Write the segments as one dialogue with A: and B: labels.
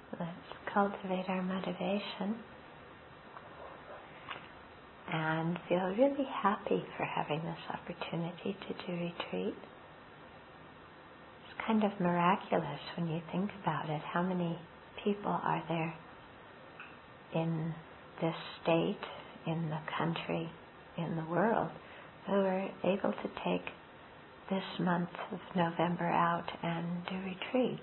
A: Let's cultivate our motivation and feel really happy for having this opportunity to do retreat. It's kind of miraculous when you think about it. How many people are there in this state, in the country, in the world, who are able to take this month of November out and do retreat?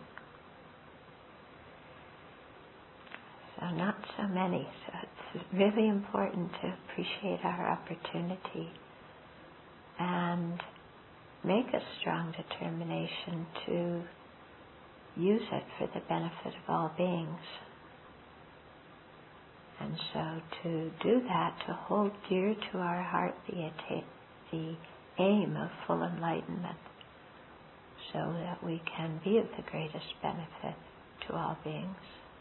A: So not so many. So it's really important to appreciate our opportunity and make a strong determination to use it for the benefit of all beings. And so to do that, to hold dear to our heart the aim of full enlightenment, so that we can be of the greatest benefit to all beings.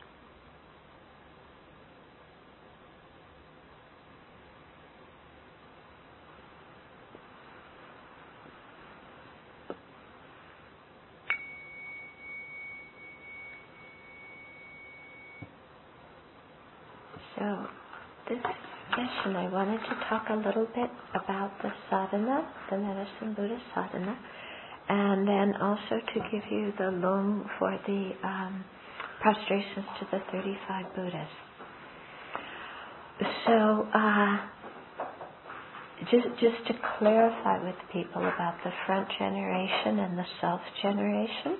A: So, this session I wanted to talk a little bit about the sadhana, the Medicine Buddha sadhana, and then also to give you the lung for the prostrations to the 35 Buddhas. So, just to clarify with people about the front generation and the self generation,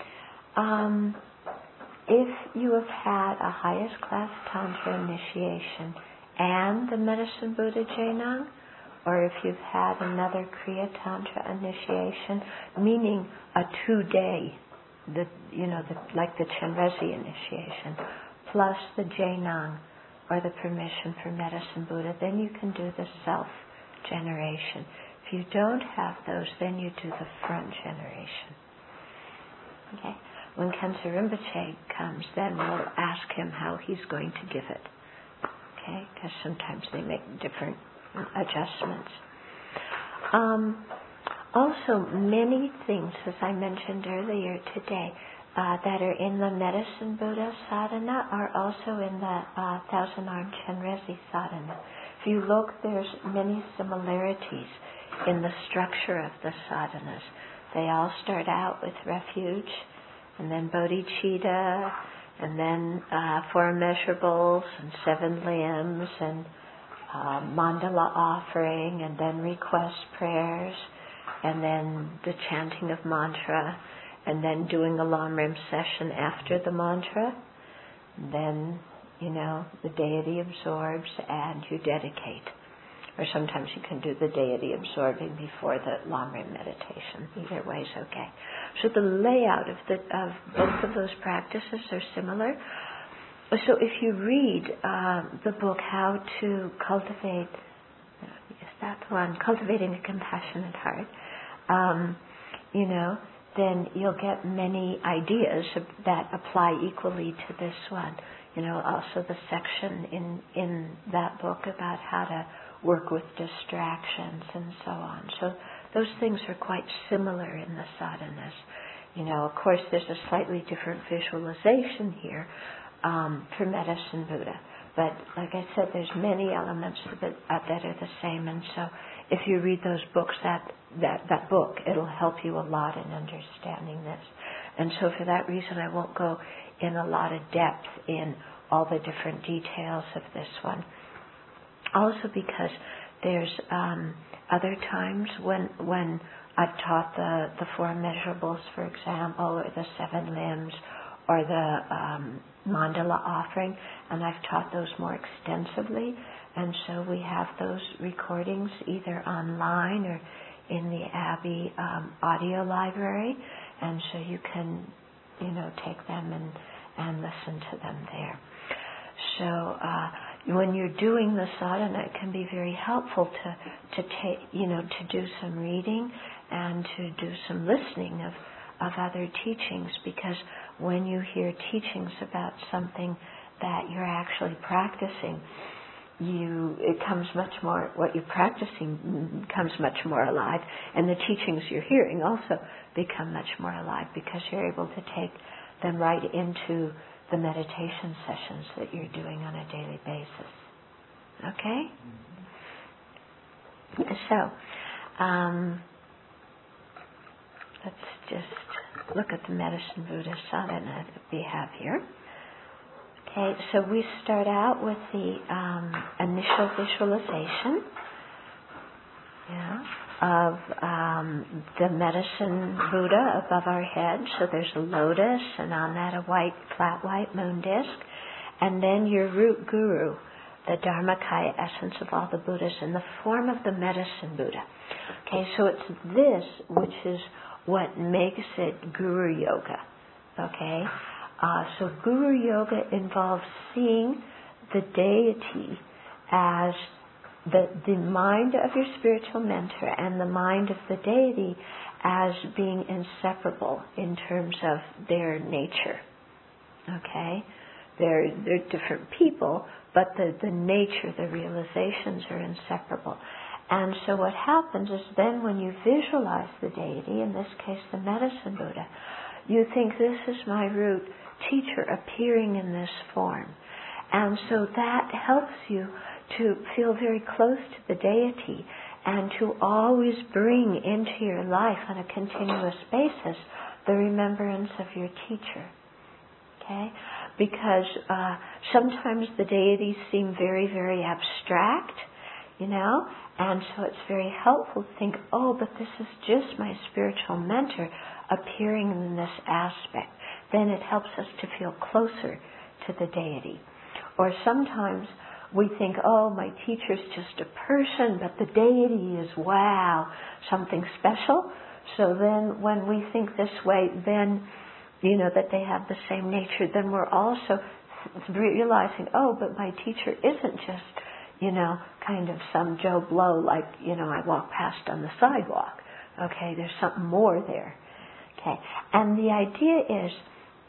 A: if you have had a highest class Tantra initiation and the Medicine Buddha Jainang, or if you've had another Kriya Tantra initiation, meaning a 2-day, like the Chenrezi initiation, plus the Jainang, or the permission for Medicine Buddha, then you can do the self-generation. If you don't have those, then you do the front generation. Okay? When Khensa Rinpoche comes, then we'll ask him how he's going to give it. Okay? Because sometimes they make different adjustments. Also, many things, as I mentioned earlier today, that are in the Medicine Buddha sadhana are also in the Thousand-Armed Chenrezi sadhana. If you look, there's many similarities in the structure of the sadhanas. They all start out with refuge, and then bodhicitta, and then 4 immeasurables, and 7 limbs, and mandala offering, and then request prayers, and then the chanting of mantra, and then doing a Lamrim session after the mantra. And then, the deity absorbs and you dedicate. Or sometimes you can do the deity absorbing before the Lamrim meditation. Either way is okay. So the layout of both of those practices are similar. So if you read the book How to Cultivate, is that the one? Cultivating a Compassionate Heart, then you'll get many ideas that apply equally to this one. Also the section in that book about how to work with distractions and so on. So those things are quite similar in the sadhanas. Of course, there's a slightly different visualization here for Medicine Buddha. But like I said, there's many elements that are the same. And so if you read those books, that book, it'll help you a lot in understanding this. And so for that reason, I won't go in a lot of depth in all the different details of this one. Also because there's other times when I've taught the 4 immeasurables, for example, or the 7 limbs, or the mandala offering, and I've taught those more extensively. And so we have those recordings either online or in the Abbey audio library, and so you can, take them and listen to them there. So when you're doing the sadhana, it can be very helpful to take, to do some reading and to do some listening of other teachings, because when you hear teachings about something that you're actually practicing, it comes much more, what you're practicing becomes much more alive, and the teachings you're hearing also become much more alive, because you're able to take them right into the meditation sessions that you're doing on a daily basis. Okay? So, let's just look at the Medicine Buddha Sadhana that we have here. Okay, so we start out with the initial visualization of the Medicine Buddha above our head. So there's a lotus, and on that a flat white moon disk, and then your root guru, the Dharmakaya essence of all the Buddhas in the form of the Medicine Buddha. Okay, so it's this which is what makes it Guru Yoga. Okay, so Guru Yoga involves seeing the deity as the mind of your spiritual mentor and the mind of the deity as being inseparable in terms of their nature. Okay? They're different people, but the nature, the realizations are inseparable. And so what happens is then when you visualize the deity, in this case the Medicine Buddha, you think, this is my root teacher appearing in this form. And so that helps you to feel very close to the deity and to always bring into your life on a continuous basis the remembrance of your teacher. Okay? Because sometimes the deities seem very, very abstract, and so it's very helpful to think, but this is just my spiritual mentor appearing in this aspect. Then it helps us to feel closer to the deity. Or sometimes we think, my teacher's just a person, but the deity is, wow, something special. So then when we think this way, then, that they have the same nature, then we're also realizing, but my teacher isn't just, kind of some Joe Blow like, I walk past on the sidewalk. Okay, there's something more there. Okay, and the idea is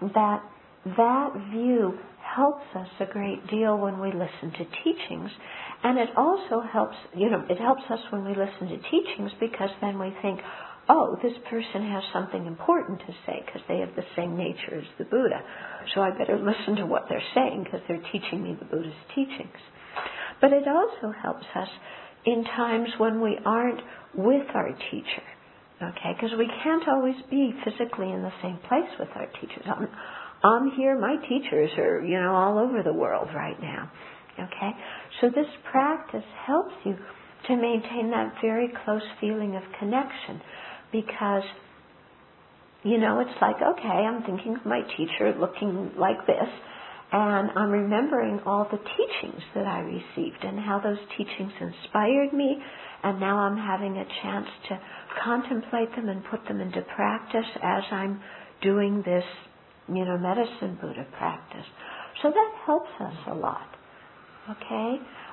A: that view helps us a great deal when we listen to teachings, and it also helps, it helps us when we listen to teachings because then we think, this person has something important to say because they have the same nature as the Buddha, so I better listen to what they're saying because they're teaching me the Buddha's teachings. But it also helps us in times when we aren't with our teacher, okay, because we can't always be physically in the same place with our teachers. I'm here, my teachers are, all over the world right now. Okay? So this practice helps you to maintain that very close feeling of connection because, it's like, okay, I'm thinking of my teacher looking like this, and I'm remembering all the teachings that I received and how those teachings inspired me, and now I'm having a chance to contemplate them and put them into practice as I'm doing this Medicine Buddha practice. So that helps us a lot. Okay?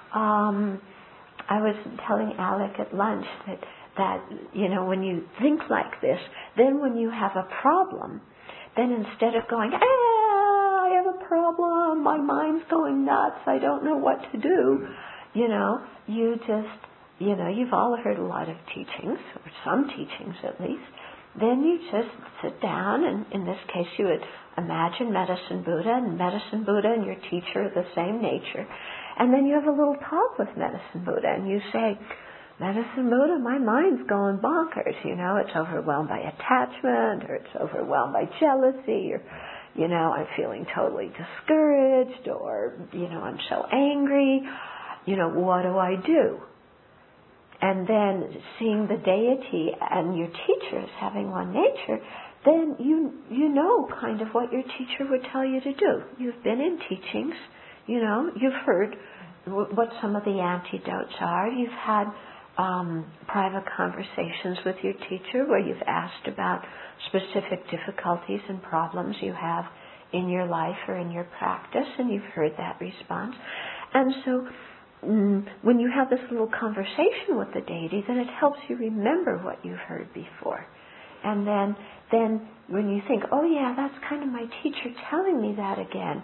A: I was telling Alec at lunch that when you think like this, then when you have a problem, then instead of going, I have a problem, my mind's going nuts, I don't know what to do, you just, you've all heard a lot of teachings, or some teachings at least. Then you just sit down, and in this case you would imagine Medicine Buddha, and Medicine Buddha and your teacher are the same nature. And then you have a little talk with Medicine Buddha, and you say, Medicine Buddha, my mind's going bonkers, it's overwhelmed by attachment, or it's overwhelmed by jealousy, or, I'm feeling totally discouraged, or, I'm so angry, what do I do? And then seeing the deity and your teacher as having one nature, then you know kind of what your teacher would tell you to do. You've been in teachings, you've heard what some of the antidotes are. You've had private conversations with your teacher where you've asked about specific difficulties and problems you have in your life or in your practice, and you've heard that response. And so when you have this little conversation with the deity, then it helps you remember what you've heard before. And then when you think, that's kind of my teacher telling me that again.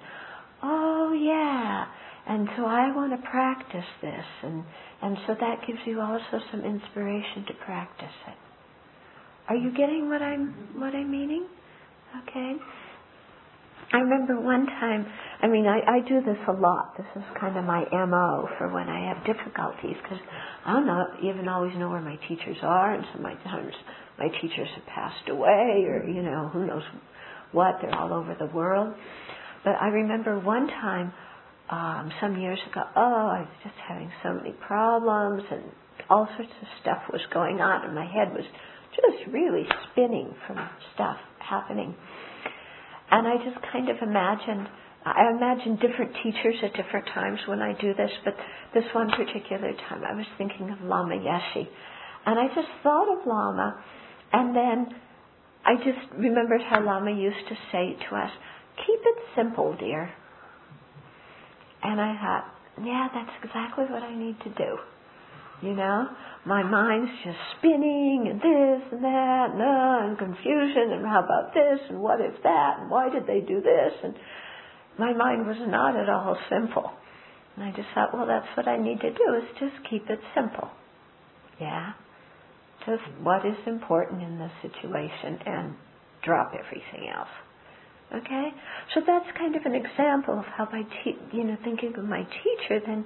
A: And so I want to practice this. And so that gives you also some inspiration to practice it. Are you getting what I'm meaning? Okay. I remember one time, I do this a lot. This is kind of my MO for when I have difficulties, because I don't even always know where my teachers are, and sometimes my teachers have passed away, or, who knows what, they're all over the world. But I remember one time, some years ago, I was just having so many problems, and all sorts of stuff was going on, and my head was just really spinning from stuff happening. And I just kind of imagined different teachers at different times when I do this, but this one particular time I was thinking of Lama Yeshe. And I just thought of Lama, and then I just remembered how Lama used to say to us, "Keep it simple, dear." And I thought, yeah, that's exactly what I need to do. My mind's just spinning, and this and that, and confusion, and how about this, and what if that, and why did they do this? And my mind was not at all simple. And I just thought, well, that's what I need to do, is just keep it simple. Yeah? Just what is important in the situation, and drop everything else. Okay? So that's kind of an example of how by thinking of my teacher, then,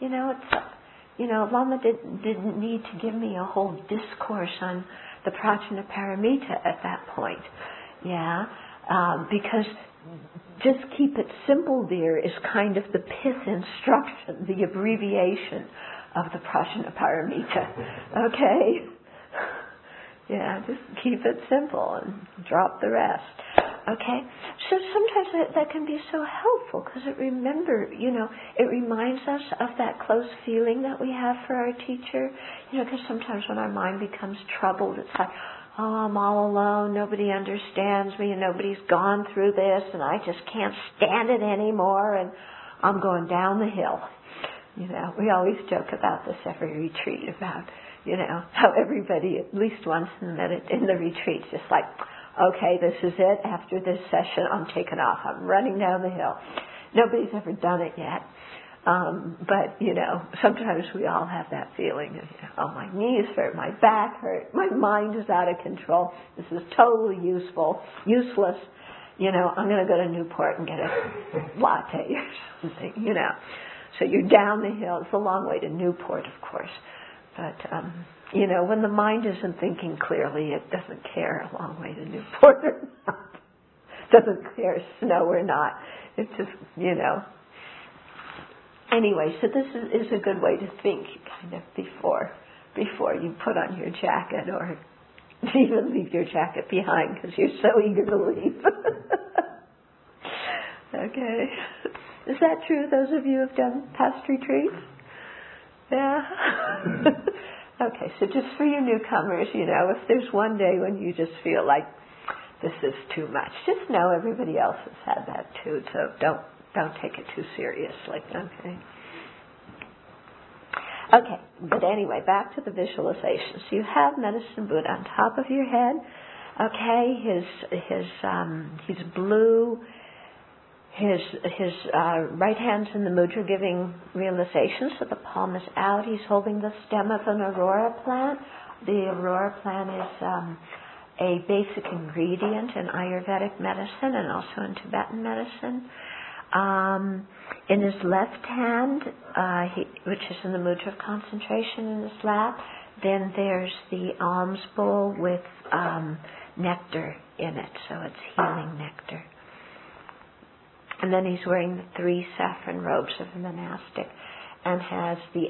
A: Lama didn't need to give me a whole discourse on the Prajnaparamita at that point. Yeah? Because just keep it simple, dear, is kind of the pith instruction, the abbreviation of the Prajnaparamita. Okay? Yeah, just keep it simple and drop the rest. Okay? So sometimes that can be so helpful, because it reminds us of that close feeling that we have for our teacher. Because sometimes when our mind becomes troubled, it's like, I'm all alone, nobody understands me, and nobody's gone through this, and I just can't stand it anymore, and I'm going down the hill. We always joke about this every retreat, about how everybody, at least once in the retreat, just like, okay, this is it. After this session, I'm taking off. I'm running down the hill. Nobody's ever done it yet. But, sometimes we all have that feeling of, my knees hurt, my back hurt, my mind is out of control. This is totally useless. I'm going to go to Newport and get a latte or something, So you're down the hill. It's a long way to Newport, of course. But, when the mind isn't thinking clearly, it doesn't care a long way to Newport or not. Doesn't care snow or not. It's just, Anyway, so this is a good way to think kind of before you put on your jacket, or even leave your jacket behind because you're so eager to leave. Okay. Is that true, those of you who have done past retreats? Yeah? Okay, so just for you newcomers, if there's one day when you just feel like this is too much, just know everybody else has had that too, so don't take it too seriously, okay? Okay, but anyway, back to the visualization. So you have Medicine Buddha on top of your head, okay? He's blue. His right hand's in the mudra giving realization, so the palm is out. He's holding the stem of an aurora plant. The aurora plant is a basic ingredient in Ayurvedic medicine and also in Tibetan medicine. In his left hand, which is in the mudra of concentration in his lap, then there's the alms bowl with nectar in it, so it's healing nectar. And then he's wearing the 3 saffron robes of a monastic, and has the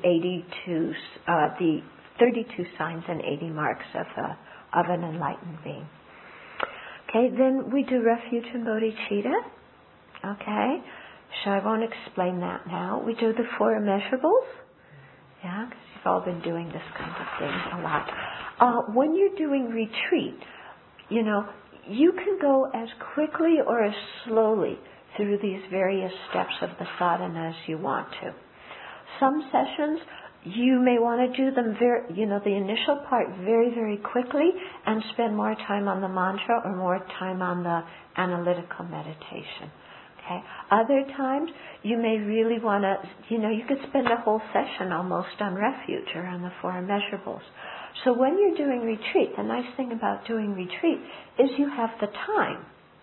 A: 32 signs and 80 marks of an enlightened being. Okay, then we do refuge and bodhicitta. Okay, so I won't explain that now. We do the 4 immeasurables. Yeah, because you've all been doing this kind of thing a lot. When you're doing retreat, you can go as quickly or as slowly through these various steps of the sadhana as you want to. Some sessions, you may want to do them the initial part very, very quickly and spend more time on the mantra or more time on the analytical meditation. Okay. Other times, you may really want to, you could spend a whole session almost on refuge or on the 4 immeasurables. So when you're doing retreat, the nice thing about doing retreat is you have the time.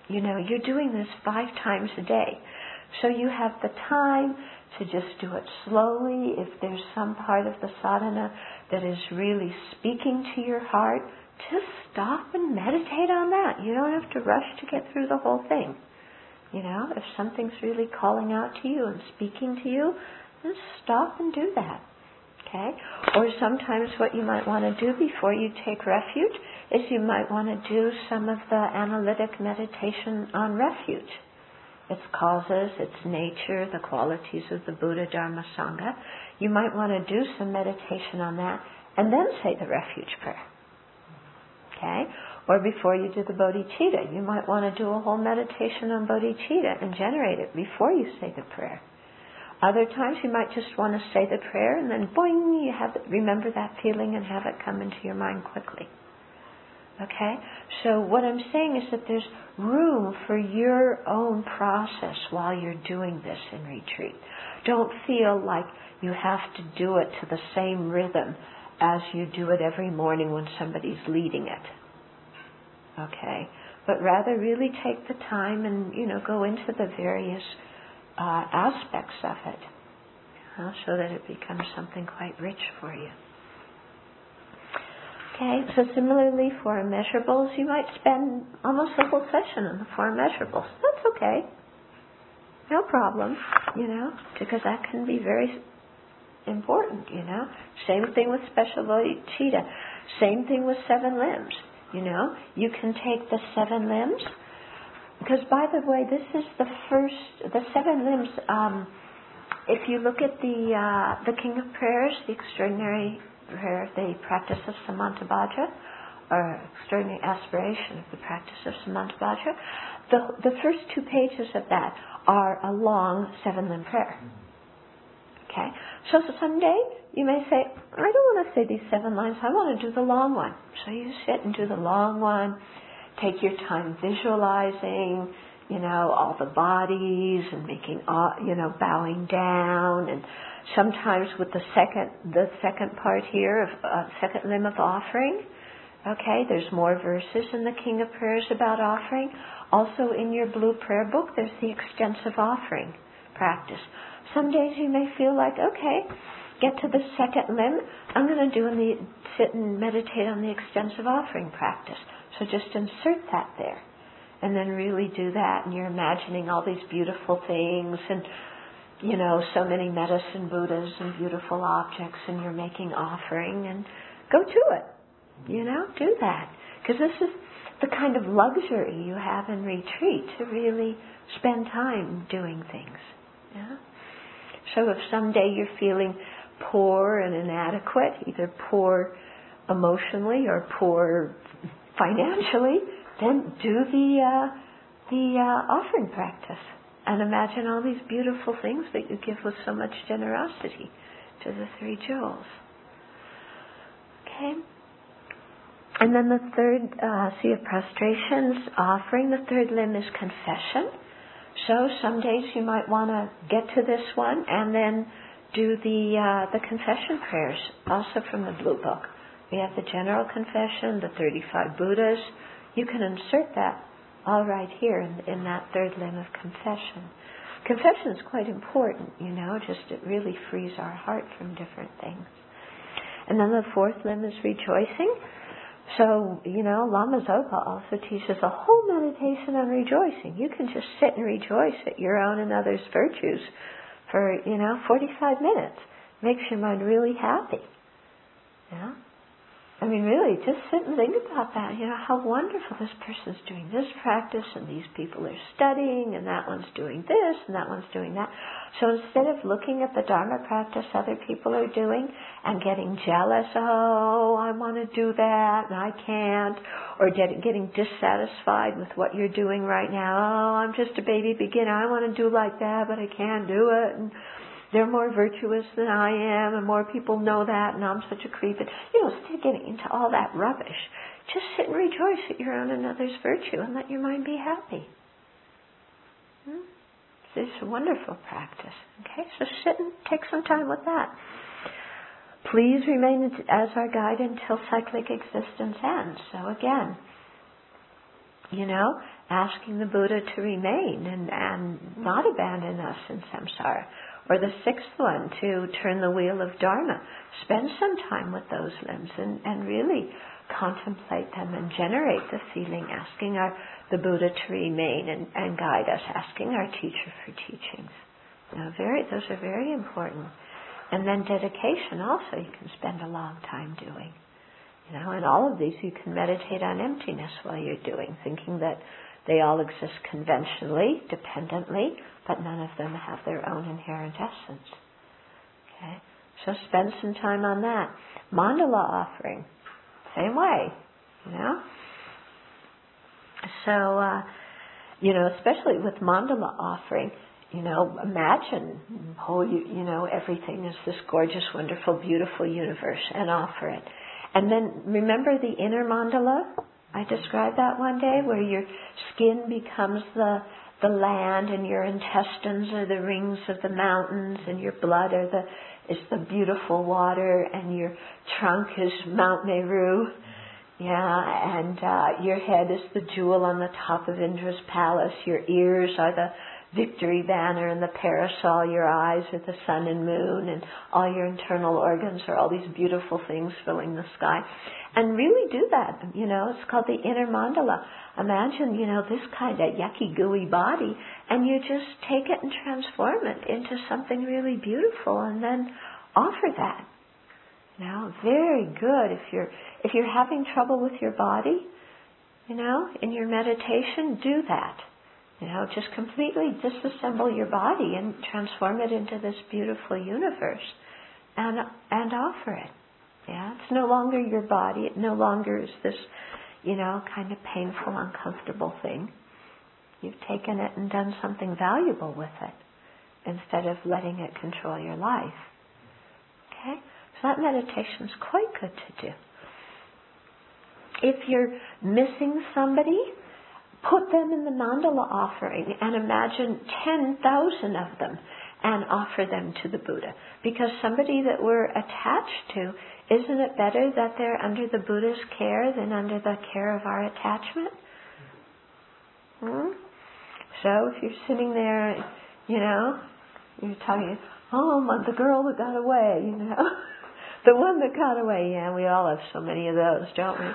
A: You're doing this 5 times a day. So you have the time to just do it slowly. If there's some part of the sadhana that is really speaking to your heart, just stop and meditate on that. You don't have to rush to get through the whole thing. If something's really calling out to you and speaking to you, just stop and do that. Okay? Or sometimes what you might want to do before you take refuge is you might want to do some of the analytic meditation on refuge. Its causes, its nature, the qualities of the Buddha, Dharma, Sangha. You might want to do some meditation on that and then say the refuge prayer. Okay? Or before you do the bodhicitta, you might want to do a whole meditation on bodhicitta and generate it before you say the prayer. Other times you might just want to say the prayer and then boing, you remember that feeling and have it come into your mind quickly. Okay? So what I'm saying is that there's room for your own process while you're doing this in retreat. Don't feel like you have to do it to the same rhythm as you do it every morning when somebody's leading it. Okay? But rather really take the time and, go into the various aspects of it, so that it becomes something quite rich for you. Okay, so similarly for immeasurables, you might spend almost the whole session on the 4 immeasurables. That's okay. No problem, because that can be very important, Same thing with special bodhicitta. Same thing with 7 limbs, You can take the 7 limbs, because by the way, this is the 7 limbs, if you look at the King of Prayers, the extraordinary prayer, the practice of Samantabhadra, or extraordinary aspiration of the practice of Samantabhadra, the first 2 pages of that are a long 7-limb prayer. Okay? So someday you may say, I don't want to say these 7 lines, I want to do the long one. So you sit and do the long one, take your time visualizing, all the bodies and making, bowing down, and sometimes with the second part here of second limb of offering. Okay, there's more verses in the King of Prayers about offering. Also in your blue prayer book, there's the extensive offering practice. Some days you may feel like, okay, get to the second limb, I'm going to sit and meditate on the extensive offering practice. So just insert that there. And then really do that, and you're imagining all these beautiful things, and so many medicine Buddhas and beautiful objects, and you're making offering, and go to it. Do that. Because this is the kind of luxury you have in retreat, to really spend time doing things. Yeah? So if someday you're feeling poor and inadequate, either poor emotionally or poor financially, then do the offering practice and imagine all these beautiful things that you give with so much generosity to the 3 jewels. Okay? And then the third sea of prostrations offering, the 3rd limb is confession. So some days you might want to get to this one and then do the confession prayers, also from the Blue Book. We have the general confession, the 35 Buddhas. You can insert that all right here in that 3rd limb of confession. Confession is quite important, just it really frees our heart from different things. And then the 4th limb is rejoicing. So, Lama Zopa also teaches a whole meditation on rejoicing. You can just sit and rejoice at your own and others' virtues for, 45 minutes. Makes your mind really happy. Yeah? I mean, really, just sit and think about that. How wonderful this person's doing this practice, and these people are studying, and that one's doing this, and that one's doing that. So instead of looking at the Dharma practice other people are doing and getting jealous, oh, I want to do that, and I can't, or getting dissatisfied with what you're doing right now, oh, I'm just a baby beginner, I want to do like that, but I can't do it, and they're more virtuous than I am, and more people know that, and I'm such a creep. And, instead of getting into all that rubbish, just sit and rejoice at your own and others' virtue and let your mind be happy. It's a wonderful practice. Okay, so sit and take some time with that. Please remain as our guide until cyclic existence ends. So again, asking the Buddha to remain and not abandon us in samsara. Or the sixth one, to turn the wheel of Dharma. Spend some time with those limbs and really contemplate them and generate the feeling, asking the Buddha to remain and guide us, asking our teacher for teachings. Those are very important. And then dedication also you can spend a long time doing. And all of these you can meditate on emptiness while you're doing, thinking that they all exist conventionally, dependently, but none of them have their own inherent essence. Okay? So spend some time on that. Mandala offering, same way, So, especially with mandala offering, imagine, everything is this gorgeous, wonderful, beautiful universe, and offer it. And then remember the inner mandala? I described that one day, where your skin becomes the land, and your intestines are the rings of the mountains, and your blood is the beautiful water, and your trunk is Mount Meru. And your head is the jewel on the top of Indra's palace. Your ears are the victory banner and the parasol. Your eyes are the sun and moon, and all your internal organs are all these beautiful things filling the sky. And really do that. It's called the inner mandala. Imagine, this kind of yucky, gooey body, and you just take it and transform it into something really beautiful, and then offer that. Very good. If you're having trouble with your body, in your meditation, do that. Just completely disassemble your body and transform it into this beautiful universe, and offer it. It's no longer your body. It no longer is this, kind of painful, uncomfortable thing. You've taken it and done something valuable with it, instead of letting it control your life. Okay? So that meditation is quite good to do. If you're missing somebody, put them in the mandala offering and imagine 10,000 of them and offer them to the Buddha. Because somebody that we're attached to, isn't it better that they're under the Buddha's care than under the care of our attachment? So if you're sitting there, you're talking, the girl that got away, the one that got away. Yeah, we all have so many of those, don't we?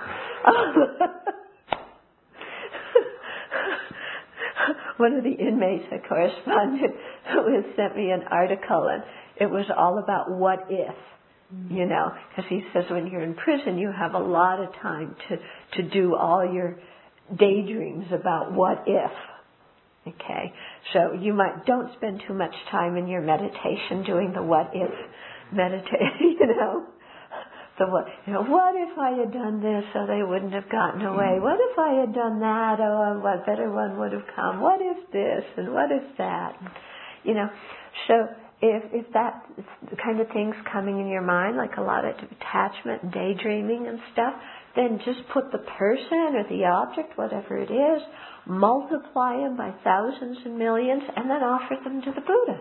A: One of the inmates that corresponded with sent me an article, and it was all about what if, because he says when you're in prison you have a lot of time to do all your daydreams about what if. Okay, so don't spend too much time in your meditation doing the what if meditation, what if I had done this so they wouldn't have gotten away? What if I had done that? Oh, a better one would have come. What if this and what if that? So if that kind of thing's coming in your mind, like a lot of attachment and daydreaming and stuff, then just put the person or the object, whatever it is, multiply them by thousands and millions, and then offer them to the Buddha.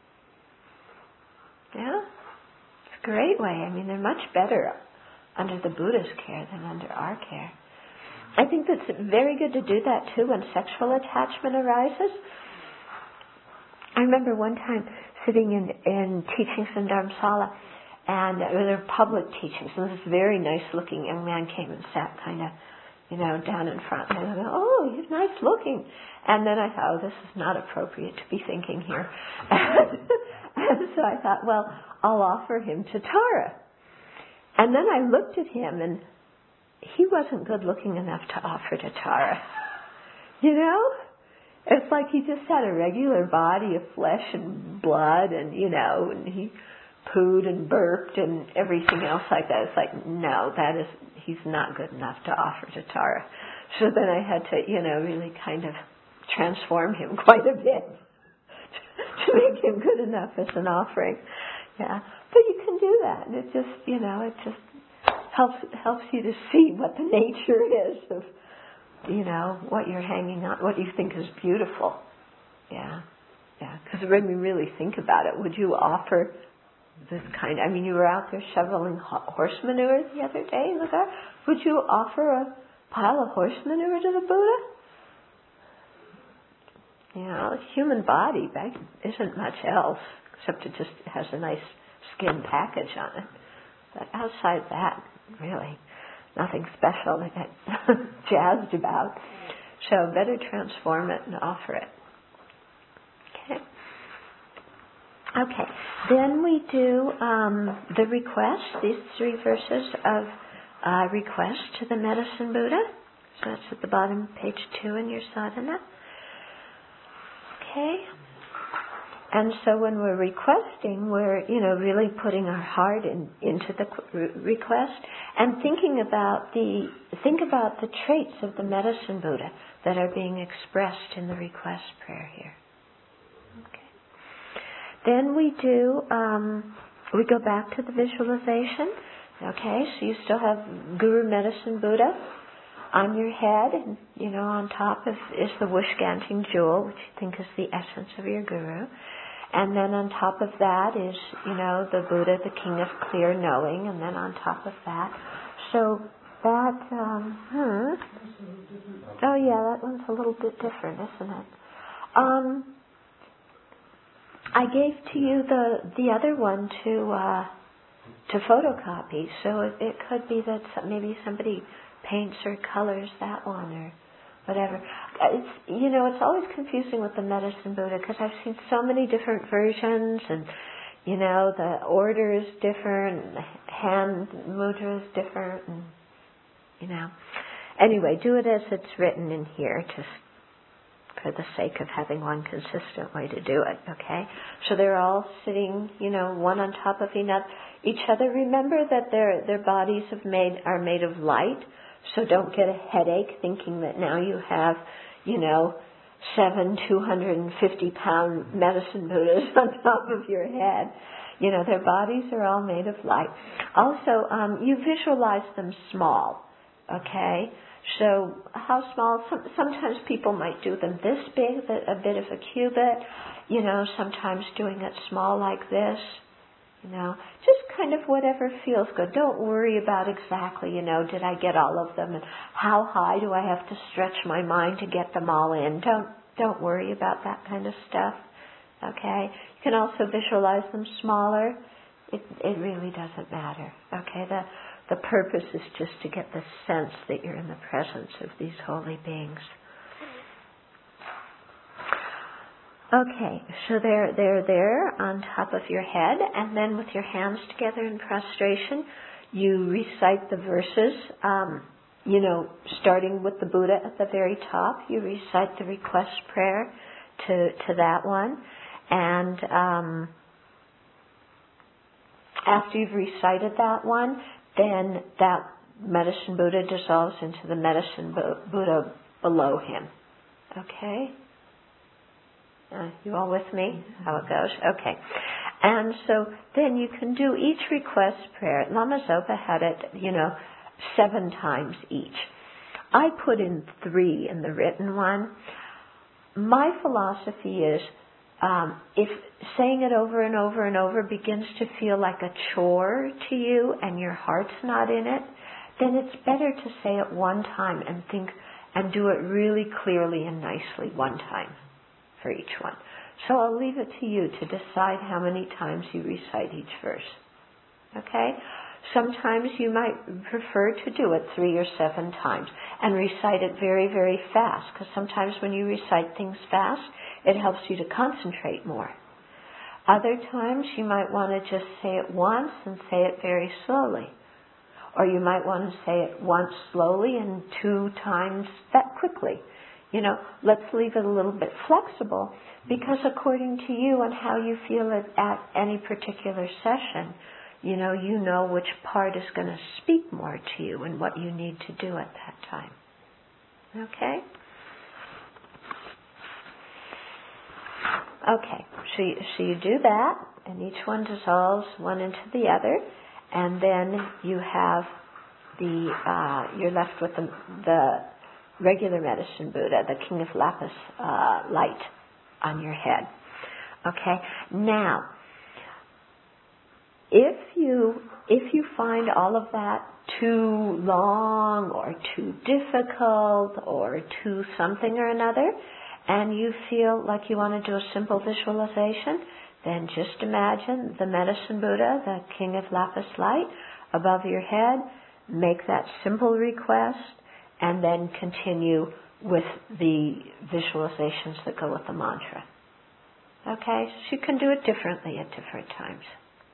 A: Yeah? Great way. They're much better under the Buddha's care than under our care. I think that's very good to do that too when sexual attachment arises. I remember one time sitting in teachings in Dharamsala, and there were public teachings, and this very nice looking young man came and sat kind of, down in front. And I thought, oh, he's nice looking. And then I thought, this is not appropriate to be thinking here. And so I thought, well, I'll offer him to Tara. And then I looked at him, and he wasn't good looking enough to offer to Tara. It's like he just had a regular body of flesh and blood, and and he pooed and burped and everything else like that. It's like, no, he's not good enough to offer to Tara. So then I had to, really kind of transform him quite a bit to make him good enough as an offering. Yeah, but you can do that, and it just, it just helps you to see what the nature is of, what you're hanging on, what you think is beautiful. Yeah. Because when we really think about it, would you offer this kind? You were out there shoveling horse manure the other day in the garden. Would you offer a pile of horse manure to the Buddha? Human body isn't much else, except it just has a nice skin package on it. But outside that, really, nothing special to get jazzed about. So better transform it and offer it. Okay. Then we do the request, these 3 verses of request to the Medicine Buddha. So that's at the bottom, page 2 in your sadhana. Okay. And so when we're requesting, we're, really putting our heart into the request and think about the traits of the Medicine Buddha that are being expressed in the request prayer here. Okay. Then we go back to the visualization. Okay, so you still have Guru Medicine Buddha on your head, and on top is the Wushganting jewel, which you think is the essence of your Guru. And then on top of that is, the Buddha, the King of Clear Knowing, and then on top of that. So that, oh yeah, that one's a little bit different, isn't it? I gave to you the other one to photocopy, so it could be that maybe somebody paints or colors that one or whatever. It's always confusing with the Medicine Buddha because I've seen so many different versions, and the order is different, and the hand mudra is different, and Anyway, do it as it's written in here, just for the sake of having one consistent way to do it, okay? So they're all sitting, one on top of each other. Remember that their bodies are made of light, so don't get a headache thinking that now you have, 7 250-pound Medicine Buddhas on top of your head. Their bodies are all made of light. Also, you visualize them small, okay? So how small? Sometimes people might do them this big, a bit of a cubit, sometimes doing it small like this, just kind of whatever feels good. Don't worry about exactly, did I get all of them, and how high do I have to stretch my mind to get them all in? Don't worry about that kind of stuff, okay? You can also visualize them smaller. It really doesn't matter, okay? The purpose is just to get the sense that you're in the presence of these holy beings. Okay, so they're there on top of your head, and then with your hands together in prostration, you recite the verses, starting with the Buddha at the very top. You recite the request prayer to that one, and after you've recited that one, then that Medicine Buddha dissolves into the Medicine Buddha below him. Okay? You all with me? How it goes? Okay. And so then you can do each request prayer. Lama Zopa had it, 7 times each. I put in 3 in the written one. My philosophy is, if saying it over and over and over begins to feel like a chore to you and your heart's not in it, then it's better to say it one time and do it really clearly and nicely one time for each one. So I'll leave it to you to decide how many times you recite each verse. Okay? Sometimes you might prefer to do it 3 or 7 times and recite it very, very fast, because sometimes when you recite things fast, it helps you to concentrate more. Other times you might want to just say it once and say it very slowly. Or you might want to say it once slowly and 2 times that quickly. Let's leave it a little bit flexible, because according to you and how you feel it at any particular session, you know which part is going to speak more to you and what you need to do at that time. Okay? Okay, so you do that, and each one dissolves one into the other, and then you have you're left with the regular Medicine Buddha, the King of Lapis light on your head. Okay, now, if you find all of that too long or too difficult or too something or another, and you feel like you want to do a simple visualization, then just imagine the Medicine Buddha, the King of Lapis Light, above your head. Make that simple request, and then continue with the visualizations that go with the mantra. Okay? So you can do it differently at different times.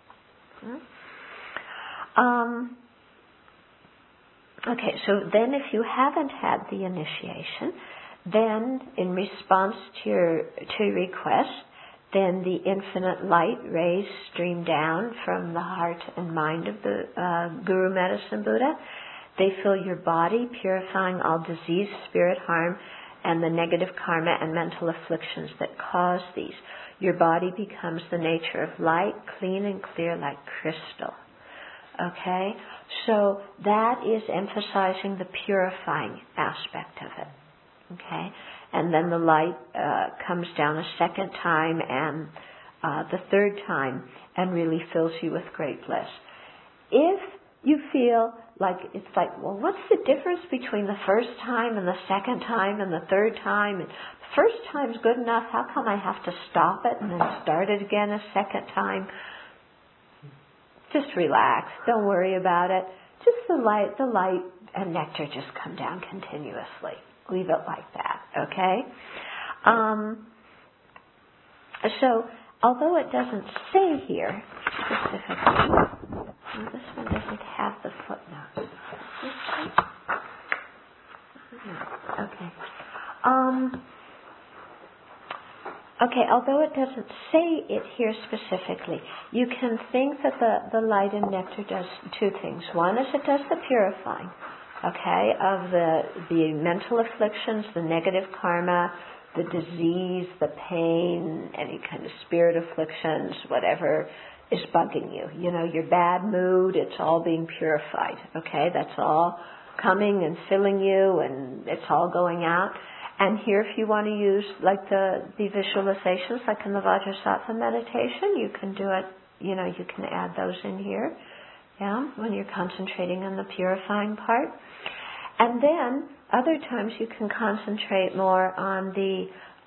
A: Okay, so then if you haven't had the initiation, then in response to your request, then the infinite light rays stream down from the heart and mind of the Guru Medicine Buddha. They fill your body, purifying all disease, spirit harm, and the negative karma and mental afflictions that cause these. Your body becomes the nature of light, clean and clear like crystal. Okay? So that is emphasizing the purifying aspect of it. Okay? And then the light comes down a second time and the third time and really fills you with great bliss. If you feel like it's like, well, what's the difference between the first time and the second time and the third time? And the first time's good enough. How come I have to stop it and then start it again a second time? Just relax. Don't worry about it. Just the light and nectar just come down continuously. Leave it like that, okay? So, although it doesn't say here specifically, this one doesn't have the footnote. Okay. Okay, although it doesn't say it here specifically, you can think that the light and nectar does two things. One is it does the purifying, okay, of the mental afflictions, the negative karma, the disease, the pain, any kind of spirit afflictions, whatever is bugging you. You know, your bad mood, it's all being purified, okay? That's all coming and filling you, and it's all going out. And here, if you want to use like the visualizations, like in the Vajrasattva meditation, you can do it, you know, you can add those in here, yeah, when you're concentrating on the purifying part. And then, other times you can concentrate more on the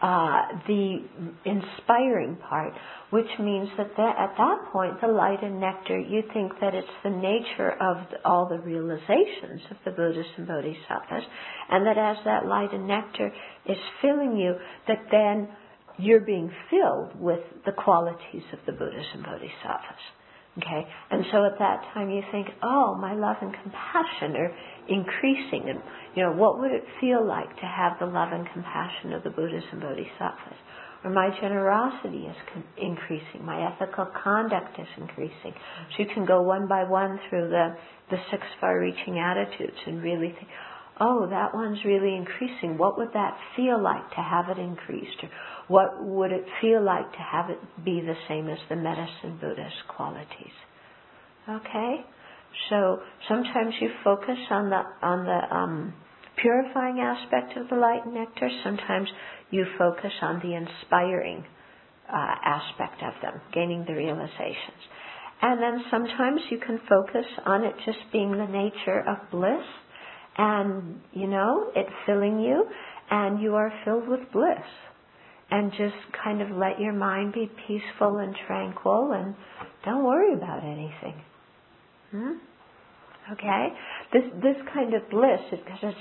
A: inspiring part, which means that at that point, the light and nectar, you think that it's the nature of all the realizations of the Buddhas and Bodhisattvas, and that as that light and nectar is filling you, that then you're being filled with the qualities of the Buddhas and Bodhisattvas. Okay? And so at that time you think, oh, my love and compassion are increasing. And, you know, what would it feel like to have the love and compassion of the Buddhas and Bodhisattvas? Or my generosity is increasing. My ethical conduct is increasing. So you can go one by one through the 6 far-reaching attitudes and really think, oh, that one's really increasing. What would that feel like to have it increased? Or what would it feel like to have it be the same as the Medicine Buddha's qualities? Okay? So sometimes you focus on the purifying aspect of the light and nectar. Sometimes you focus on the inspiring aspect of them, gaining the realizations. And then sometimes you can focus on it just being the nature of bliss and, you know, it filling you, and you are filled with bliss. And just kind of let your mind be peaceful and tranquil and don't worry about anything. Okay? This kind of bliss, because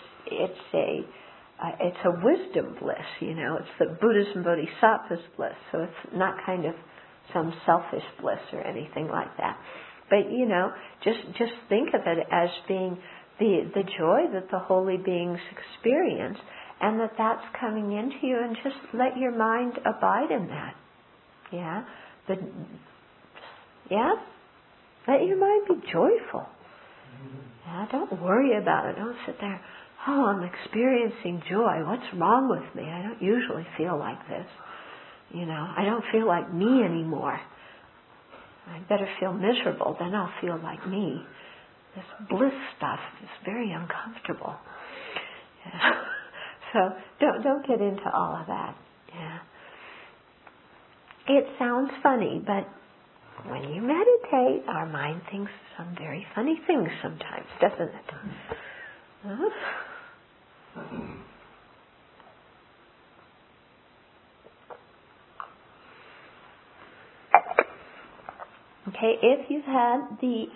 A: it's a wisdom bliss, you know. It's the Buddhas and Bodhisattvas bliss, so it's not kind of some selfish bliss or anything like that. But, you know, just think of it as being the joy that the holy beings experience, and that's coming into you, and just let your mind abide in that. Yeah? Let your mind be joyful. Yeah? Don't worry about it. Don't sit there, oh, I'm experiencing joy. What's wrong with me? I don't usually feel like this. You know, I don't feel like me anymore. I better feel miserable, then I'll feel like me. This bliss stuff is very uncomfortable. Yeah. So don't get into all of that. Yeah. It sounds funny, but when you meditate, our mind thinks some very funny things sometimes, doesn't it? Okay, if you've had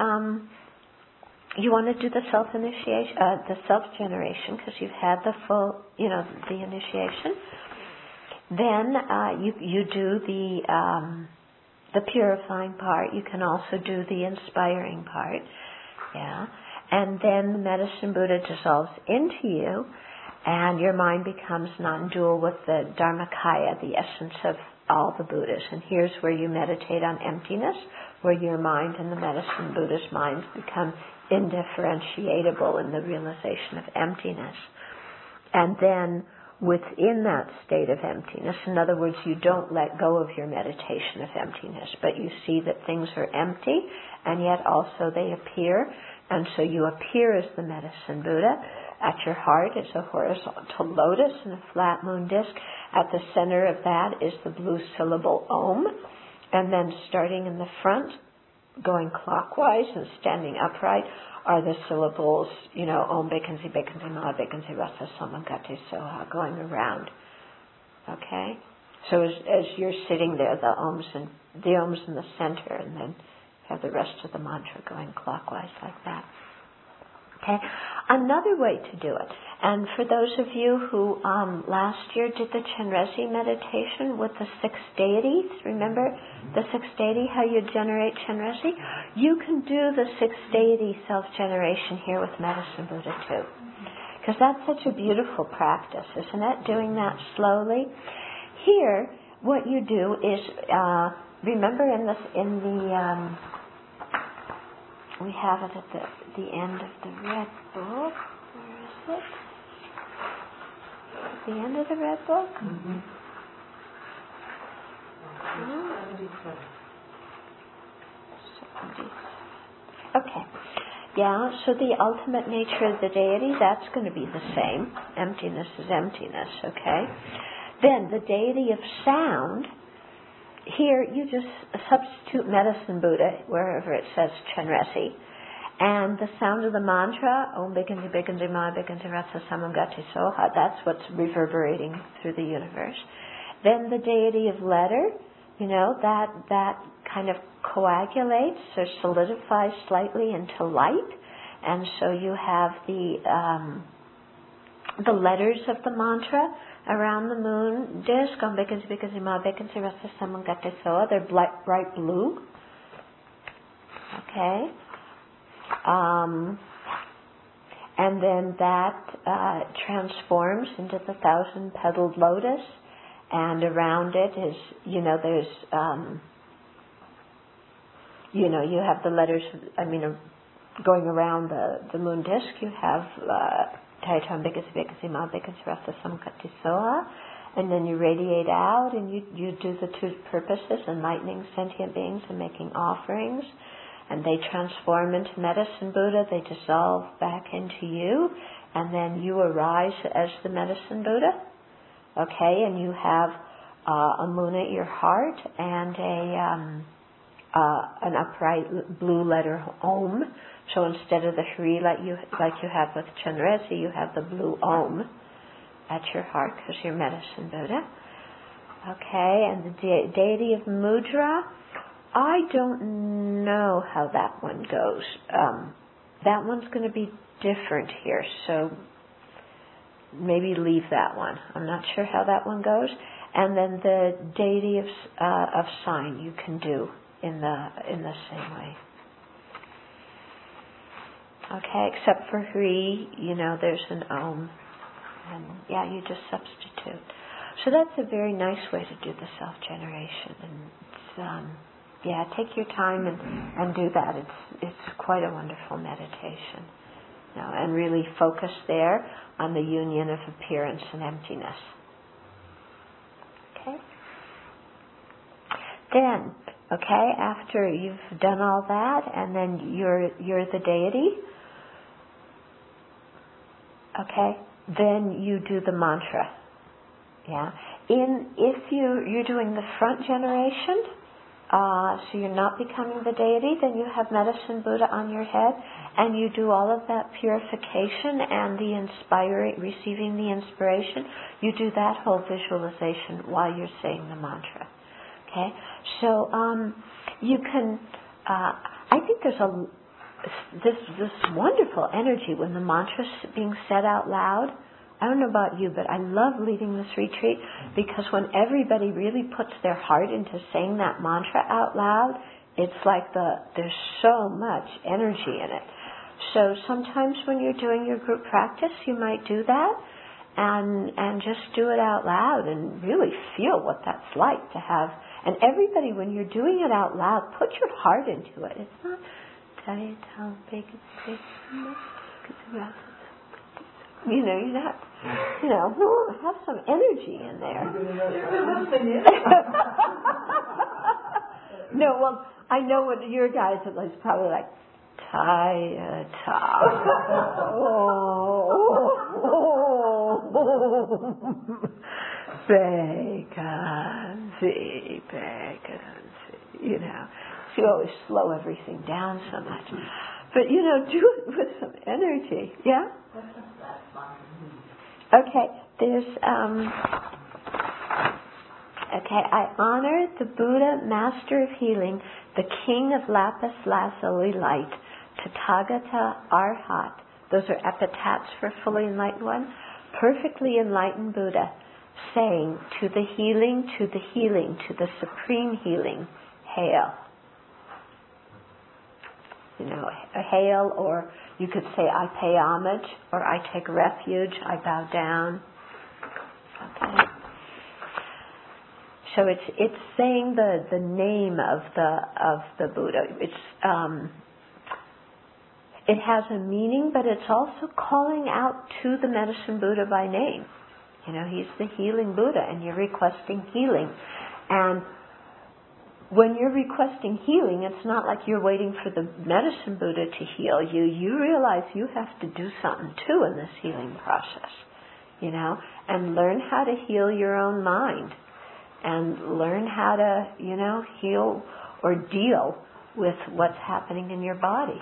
A: you want to do the self-initiation, the self-generation, because you've had the full, the initiation. Then you do the purifying part. You can also do the inspiring part. Yeah, and then the medicine Buddha dissolves into you, and your mind becomes non-dual with the Dharmakaya, the essence of all the Buddhas. And here's where you meditate on emptiness, where your mind and the medicine Buddha's mind become indifferentiable in the realization of emptiness. And then within that state of emptiness, in other words, you don't let go of your meditation of emptiness, but you see that things are empty, and yet also they appear, and so you appear as the medicine Buddha. At your heart is a horizontal lotus and a flat moon disk. At the center of that is the blue syllable Om. And then starting in the front, going clockwise and standing upright, are the syllables, Om Bekansi Bekansi Ma Bekansi Rasa Samagati Soha, going around. Okay? So as you're sitting there, the Om's in the center, and then have the rest of the mantra going clockwise like that. Okay, another way to do it, and for those of you who last year did the Chenrezig meditation with the 6 deities, remember the 6 deity, how you generate Chenrezig? You can do the 6 deity self-generation here with Medicine Buddha too, because that's such a beautiful practice, isn't it? Doing that slowly. Here, what you do is, remember we have it at the end of the red book. Where is it? At the end of the red book? Mm-hmm. Okay. Yeah, so the ultimate nature of the deity, that's going to be the same. Emptiness is emptiness, okay? Then the deity of sound, here you just substitute Medicine Buddha wherever it says Chenrezig, and the sound of the mantra Om Bekansi Bekansi Ma Bekansi Rasa Samagati Soha, that's what's reverberating through the universe. Then the deity of letter, that kind of coagulates or solidifies slightly into light, and so you have the letters of the mantra around the moon disk, Om Bekansi Bekansi Ma Bekansi Rasa Samagati Soha, they're bright blue. Okay. And then that transforms into the 1,000-petaled lotus, and around it is, there's, you have the letters, going around the moon disk, you have Taitam Bekansi Bekansi Ma Bekansi Rasa Samagati Soha, and then you radiate out, and you do the 2 purposes, enlightening sentient beings and making offerings. And they transform into Medicine Buddha, they dissolve back into you, and then you arise as the Medicine Buddha. Okay, and you have a moon at your heart and an upright blue letter Om. So instead of the Hri like you have with Chenrezig, you have the blue Om at your heart because you're Medicine Buddha. Okay, and the deity of Mudra, I don't know how that one goes. That one's going to be different here, so maybe leave that one. I'm not sure how that one goes. And then the deity of sign you can do in the same way. Okay, except for Hri, there's an Om, and you just substitute. So that's a very nice way to do the self-generation, and it's take your time and do that. It's quite a wonderful meditation. And really focus there on the union of appearance and emptiness. Okay? Then, after you've done all that, and then you're the deity, then you do the mantra. Yeah? If you're doing the front generation, so you're not becoming the deity, then you have Medicine Buddha on your head, and you do all of that purification and receiving the inspiration. You do that whole visualization while you're saying the mantra. Okay, so you can I think there's this wonderful energy when the mantra's being said out loud. I don't know about you, but I love leading this retreat because when everybody really puts their heart into saying that mantra out loud, it's like there's so much energy in it. So sometimes when you're doing your group practice, you might do that and just do it out loud and really feel what that's like to have. And everybody, when you're doing it out loud, put your heart into it. It's not tell you how big it's big. Have some energy in there. No, well, I know what your guys are like, probably like, Taya ta. Vacancy. So you always slow everything down so much. But, do it with some energy. Yeah? Okay, there's, I honor the Buddha, Master of Healing, the King of Lapis Lazuli Light, Tathagata Arhat. Those are epitaphs for fully enlightened one. Perfectly enlightened Buddha, saying, to the healing, to the healing, to the supreme healing, hail. Hail, or you could say, I pay homage, or I take refuge, I bow down. Okay. So it's saying the name of the Buddha. It has a meaning, but it's also calling out to the medicine Buddha by name. He's the healing Buddha, and you're requesting healing. And when you're requesting healing, it's not like you're waiting for the medicine Buddha to heal you. You realize you have to do something too in this healing process, and learn how to heal your own mind and learn how to, heal or deal with what's happening in your body.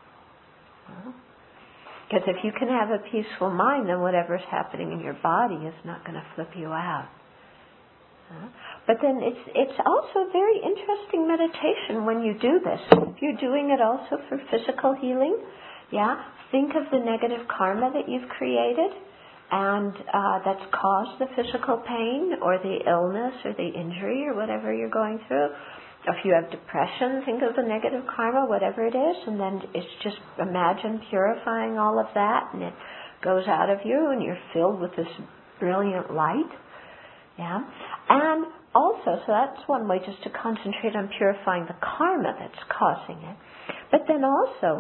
A: Because if you can have a peaceful mind, then whatever's happening in your body is not going to flip you out. But then it's also very interesting meditation when you do this. If you're doing it also for physical healing, think of the negative karma that you've created and that's caused the physical pain or the illness or the injury or whatever you're going through. If you have depression, think of the negative karma, whatever it is, and then it's just imagine purifying all of that, and it goes out of you, and you're filled with this brilliant light. Yeah, and also, so that's one way, just to concentrate on purifying the karma that's causing it. But then also,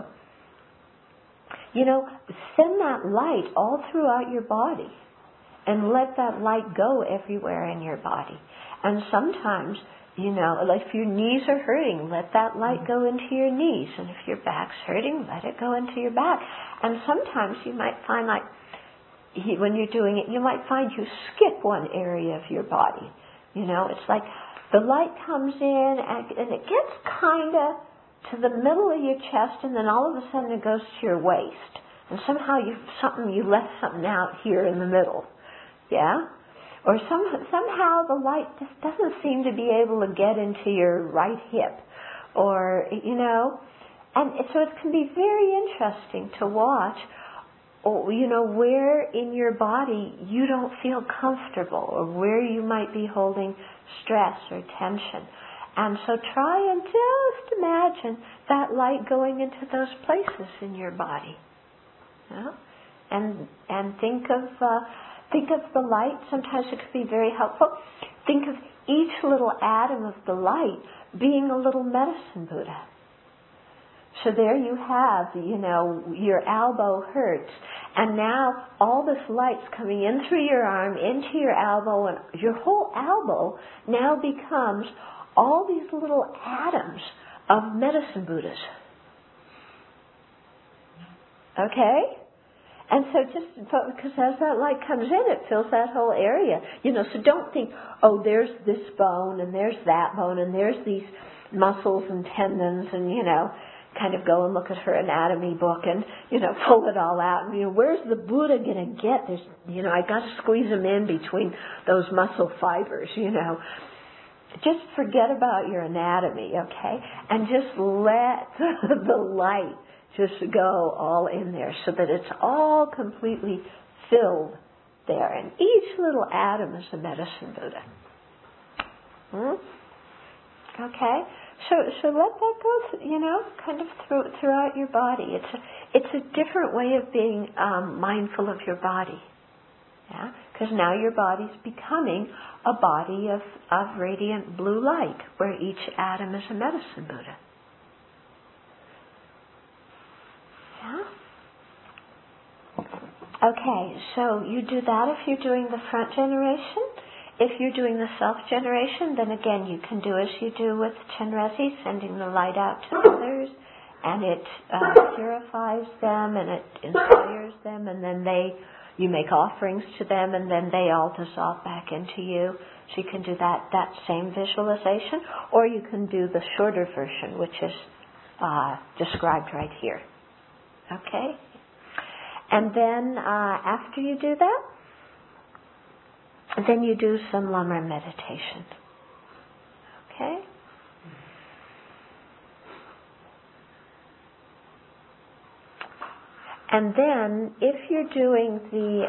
A: send that light all throughout your body, and let that light go everywhere in your body. And sometimes, like if your knees are hurting, let that light go into your knees. And if your back's hurting, let it go into your back. And sometimes you might find when you're doing it, you might find you skip one area of your body. It's like the light comes in and it gets kind of to the middle of your chest, and then all of a sudden it goes to your waist. And somehow you left something out here in the middle. Yeah? Or somehow the light just doesn't seem to be able to get into your right hip. Or, and so it can be very interesting to watch, where in your body you don't feel comfortable or where you might be holding stress or tension. And so try and just imagine that light going into those places in your body. And think of the light. Sometimes it could be very helpful. Think of each little atom of the light being a little medicine Buddha. So there you have, your elbow hurts, and now all this light's coming in through your arm, into your elbow, and your whole elbow now becomes all these little atoms of medicine Buddhas. Okay? And so because as that light comes in, it fills that whole area. So don't think, there's this bone, and there's that bone, and there's these muscles and tendons, and, kind of go and look at her anatomy book and, pull it all out. And, where's the Buddha going to get this? I got to squeeze him in between those muscle fibers, just forget about your anatomy, okay? And just let the light just go all in there so that it's all completely filled there. And each little atom is a medicine Buddha. Okay? So let that go, kind of throughout your body. It's a different way of being mindful of your body. Yeah? Because now your body's becoming a body of radiant blue light, where each atom is a medicine Buddha. Yeah? Okay, so you do that if you're doing the front generation. If you're doing the self-generation, then again you can do as you do with Chenrezig, sending the light out to others, and it purifies them and it inspires them, and then you make offerings to them, and then they all dissolve back into you. So you can do that same visualization, or you can do the shorter version, which is described right here. Okay? And then after you do that, then you do some Lamrim meditation. Okay? And then, if you're doing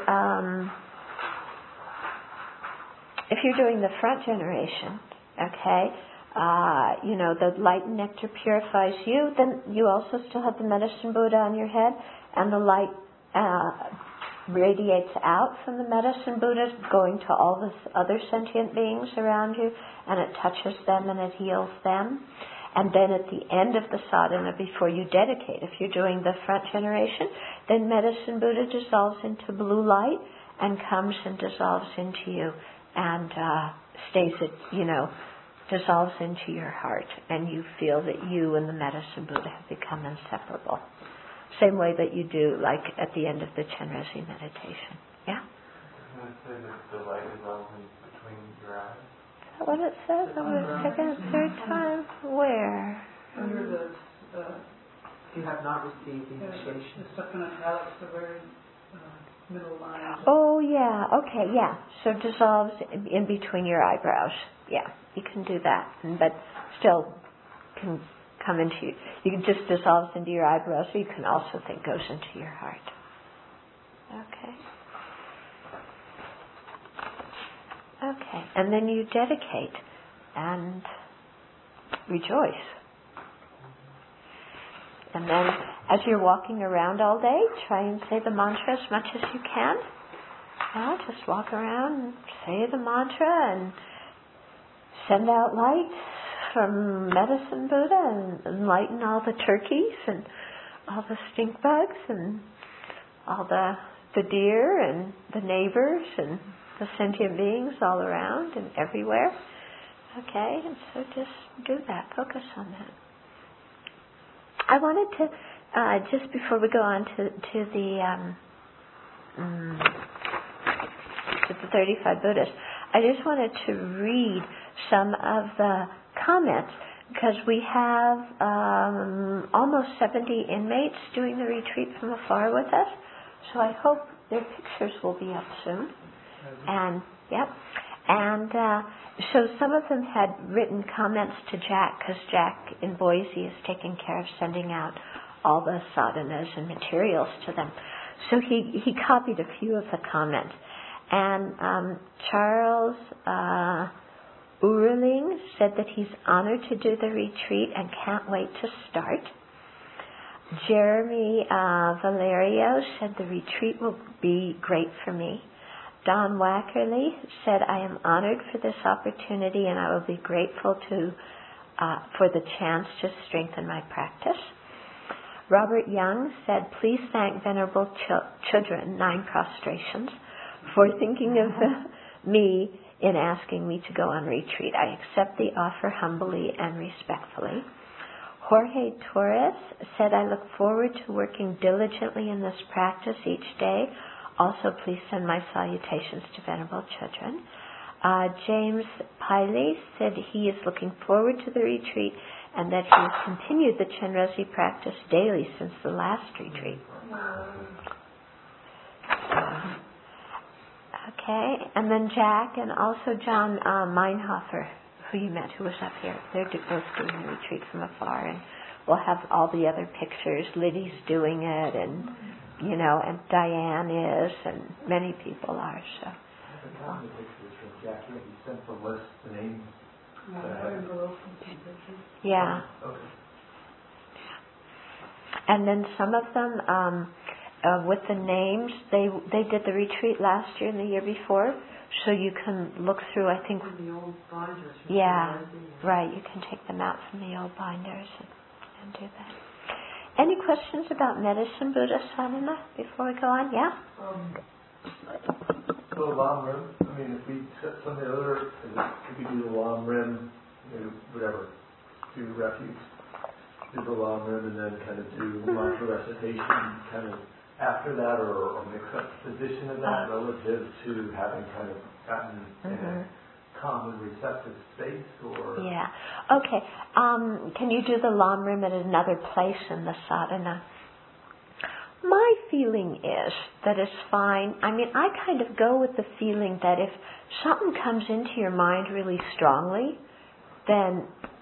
A: the front generation, okay, the light and nectar purifies you, then you also still have the medicine Buddha on your head, and the light radiates out from the medicine Buddha, going to all the other sentient beings around you, and it touches them and it heals them. And then at the end of the sadhana, before you dedicate, if you're doing the front generation, then medicine Buddha dissolves into blue light and comes and dissolves into you and dissolves into your heart, and you feel that you and the medicine Buddha have become inseparable. Same way that you do, like at the end of the Chenrezig meditation. Yeah?
B: I'm going to say that the light dissolves in between your eyes.
A: Is that what it says? On the second and third time? Where?
C: Under the you have not received the initiation. The stuff in italics, the very middle line.
A: Oh, yeah. Okay, yeah. So dissolves in between your eyebrows. Yeah, you can do that. But still can come into you. You can just dissolves into your eyebrows, so you can also think goes into your heart. Okay. Okay. And then you dedicate and rejoice. And then as you're walking around all day, try and say the mantra as much as you can. Just walk around and say the mantra and send out light from medicine Buddha and enlighten all the turkeys and all the stink bugs and all the deer and the neighbors and the sentient beings all around and everywhere. Okay, and so just do that. Focus on that. I wanted to, just before we go on to the 35 Buddhas, I just wanted to read some of the comments, because we have almost 70 inmates doing the retreat from afar with us. So I hope their pictures will be up soon. And so some of them had written comments to Jack, because Jack in Boise is taking care of sending out all the sadhanas and materials to them. So he copied a few of the comments. And Charles Urling said that he's honored to do the retreat and can't wait to start. Jeremy Valerio said the retreat will be great for me. Don Wackerly said, I am honored for this opportunity and I will be grateful for the chance to strengthen my practice. Robert Young said, please thank Venerable Chudran, 9 prostrations, for thinking of me in asking me to go on retreat. I accept the offer humbly and respectfully. Jorge Torres said, I look forward to working diligently in this practice each day. Also, please send my salutations to Venerable Chudran. James Piley said he is looking forward to the retreat and that he has continued the Chenrezig practice daily since the last retreat. Okay, and then Jack and also John Meinhofer who you met, who was up here. They're both doing the retreat from afar, and we'll have all the other pictures. Liddy's doing it, and and Diane is, and many people are. So.
D: I found the pictures from Jackie. You sent the list, the names.
A: Yeah.
D: Okay.
A: And then some of them, with the names, they did the retreat last year and the year before, so you can look through, I think...
C: From the old binders.
A: Yeah, right. You can take them out from the old binders and do that. Any questions about Medicine Buddha Sadhana before we go on? Yeah?
D: So Lam Rim, if we set some of the other, if we do the Lam Rim, whatever, do refuge, do the Lam Rim, and then kind of do mantra recitation kind of after that, or mix up the position of that relative to having kind of gotten in a common receptive space, or...
A: Yeah. Okay. Can you do the Lam Rim at another place in the sadhana? My feeling is that it's fine. I kind of go with the feeling that if something comes into your mind really strongly, then,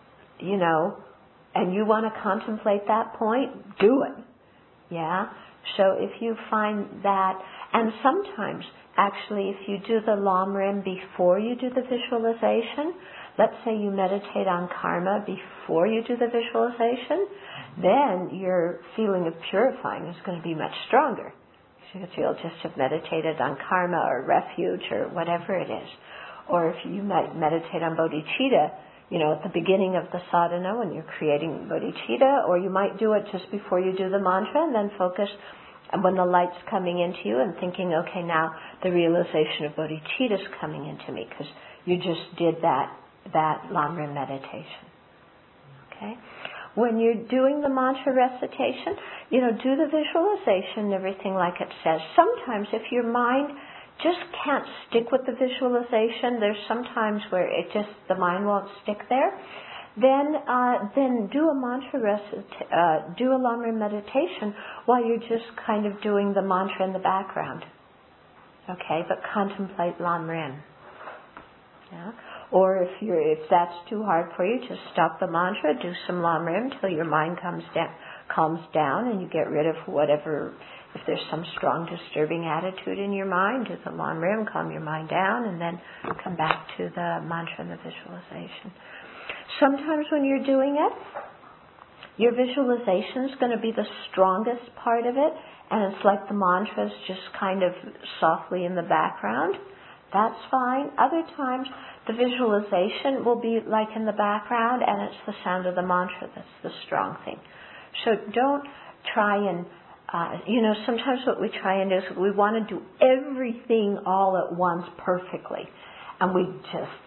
A: and you want to contemplate that point, do it. Yeah? So if you find that, and sometimes, actually, if you do the Lam Rim before you do the visualization, let's say you meditate on karma before you do the visualization, then your feeling of purifying is going to be much stronger. Because you'll just have meditated on karma or refuge or whatever it is. Or if you might meditate on bodhicitta, at the beginning of the sadhana when you're creating bodhicitta, or you might do it just before you do the mantra and then focus when the light's coming into you and thinking, okay, now the realization of bodhicitta is coming into me because you just did that Lam Rim meditation. Okay? When you're doing the mantra recitation, do the visualization and everything like it says. Sometimes if your mind just can't stick with the visualization, there's sometimes where the mind won't stick there, then do a mantra do a Lam Rim meditation while you're just kind of doing the mantra in the background. Okay, but contemplate Lam Rim. Yeah? Or if that's too hard for you, just stop the mantra, do some Lam Rim till your mind calms down and you get rid of whatever, if there's some strong disturbing attitude in your mind, do the Lam Rim, calm your mind down, and then come back to the mantra and the visualization. Sometimes when you're doing it, your visualization is going to be the strongest part of it, and it's like the mantra is just kind of softly in the background. That's fine. Other times, the visualization will be like in the background, and it's the sound of the mantra that's the strong thing. So don't try and, sometimes what we try and do is we want to do everything all at once perfectly. And we just,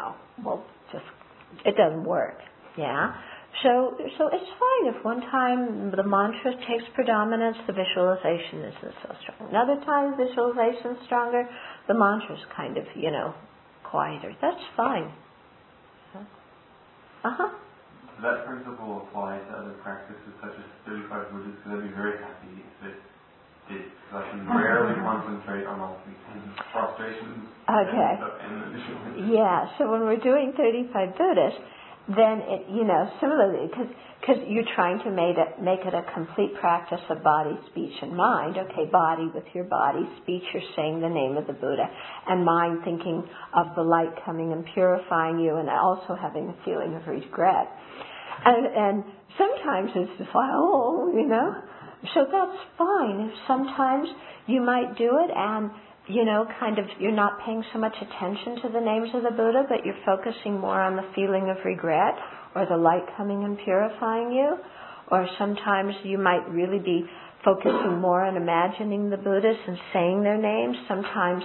A: it doesn't work. Yeah? So it's fine if one time the mantra takes predominance, the visualization isn't so strong. Another time the visualization is stronger, the mantra is kind of, quieter. That's fine.
B: Does that principle apply to other practices such as 35 Buddhas? Because I'd be very happy if it did. Because I can rarely concentrate on all these things. Prostrations and the visualization.
A: Yeah, so when we're doing 35 Buddhas, then it, similarly, because you're trying to make it a complete practice of body, speech, and mind. Okay, body with your body, speech, you're saying the name of the Buddha, and mind thinking of the light coming and purifying you, and also having a feeling of regret. And sometimes it's just like, so that's fine. Sometimes you might do it and, you're not paying so much attention to the names of the Buddha, but you're focusing more on the feeling of regret or the light coming and purifying you. Or sometimes you might really be focusing more on imagining the Buddhas and saying their names. Sometimes,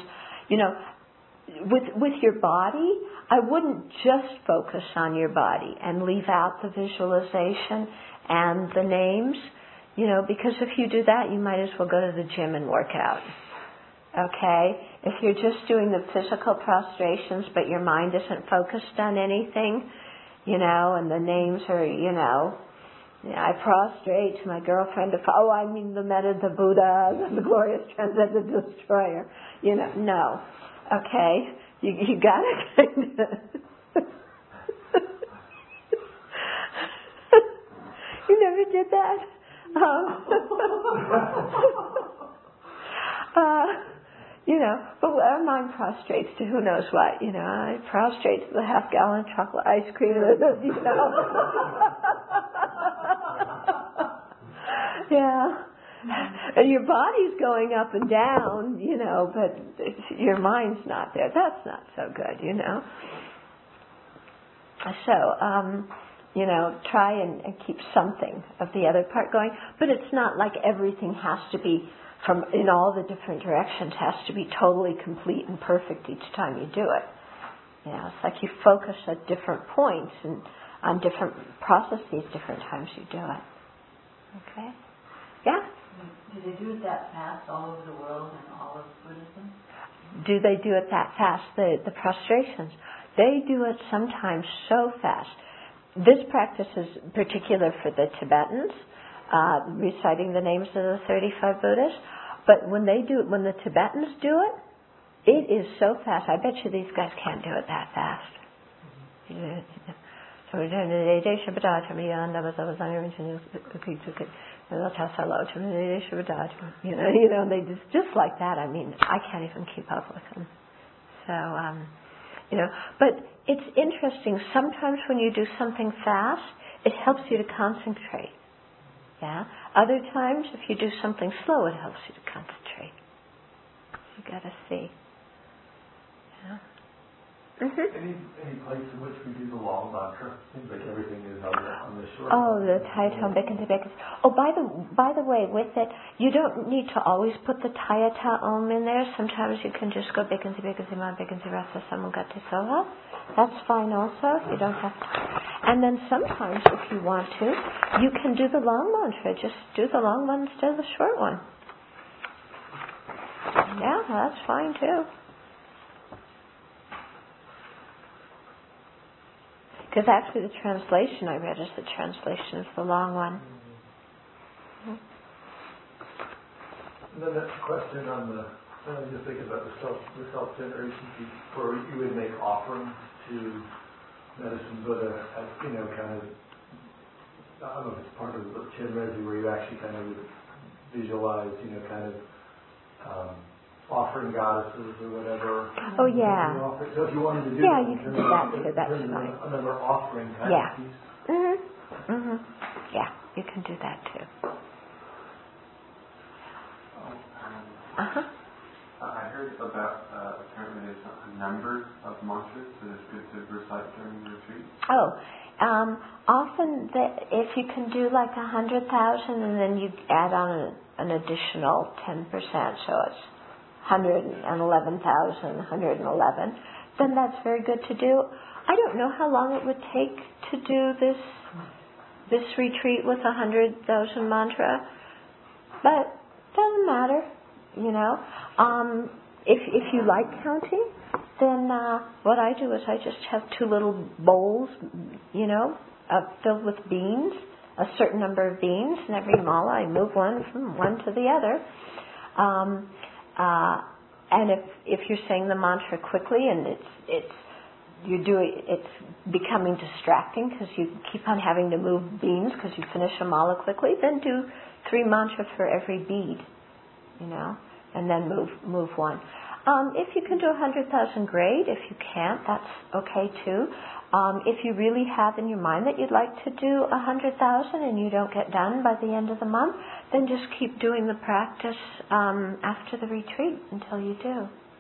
A: with your body, I wouldn't just focus on your body and leave out the visualization and the names, because if you do that, you might as well go to the gym and work out. Okay? If you're just doing the physical prostrations, but your mind isn't focused on anything, and the names are, I prostrate to my girlfriend, the Buddha, the glorious transcendent destroyer. No. Okay? You got it? did that. But our mind prostrates to who knows what, I prostrate to the half-gallon chocolate ice cream, Yeah. And your body's going up and down, but your mind's not there. That's not so good, So, try and keep something of the other part going. But it's not like everything has to be from in all the different directions has to be totally complete and perfect each time you do it. It's like you focus at different points and on different processes different times you do it. Okay? Yeah?
E: Do they do it that fast all over the world in all of Buddhism?
A: Do they do it that fast? The prostrations. They do it sometimes so fast. This practice is particular for the Tibetans, reciting the names of the 35 Buddhas. But when they do it, when the Tibetans do it, it is so fast. I bet you these guys can't do it that fast. They just like that. I mean, I can't even keep up with them. So, but it's interesting. Sometimes when you do something fast, it helps you to concentrate. Yeah. Other times, if you do something slow, it helps you to concentrate. You got to see. Yeah. Mm-hmm.
D: Any place in which we do the long mantra? Seems like everything is on the short.
A: Oh, the Taiyatong Bekan Bekan. Oh, by the way, with it, you don't need to always put the Taiyata Om in there. Sometimes you can just go Bekan Bekan Sima Bekan Rasa Samugati Soha. That's fine also. You don't have to. And then sometimes, if you want to, you can do the long mantra. Just do the long one instead of the short one. Yeah, that's fine too. Because actually the translation I read is the translation of the long one.
D: Mm-hmm. And then that question on the, just thinking about the self-generation piece, where you would make offerings to Medicine Buddha as, kind of, I don't know if it's part of the Chenrezig where you actually kind of would visualize, kind of offering goddesses or whatever.
A: Oh, yeah.
D: So if you wanted to do
A: you can do that too. That's fine.
D: Another offering kind of piece.
A: Mhm. Mhm. Yeah, you can do that too.
B: I heard about apparently there's a number of mantras that is good to recite during the retreat.
A: Often if you can do like 100,000 and then you add on an additional 10%, so it's 111,111, then that's very good to do. I don't know how long it would take to do this retreat with 100,000 mantra, but it doesn't matter, If you like counting, then what I do is I just have 2 little bowls, filled with beans, a certain number of beans, and every mala I move one from one to the other. And if you're saying the mantra quickly and it's becoming distracting because you keep on having to move beans because you finish a mala quickly, then do 3 mantras for every bead, and then move one. If you can do 100,000, great. If you can't, that's okay too. If you really have in your mind that you'd like to do 100,000 and you don't get done by the end of the month, then just keep doing the practice after the retreat until you do.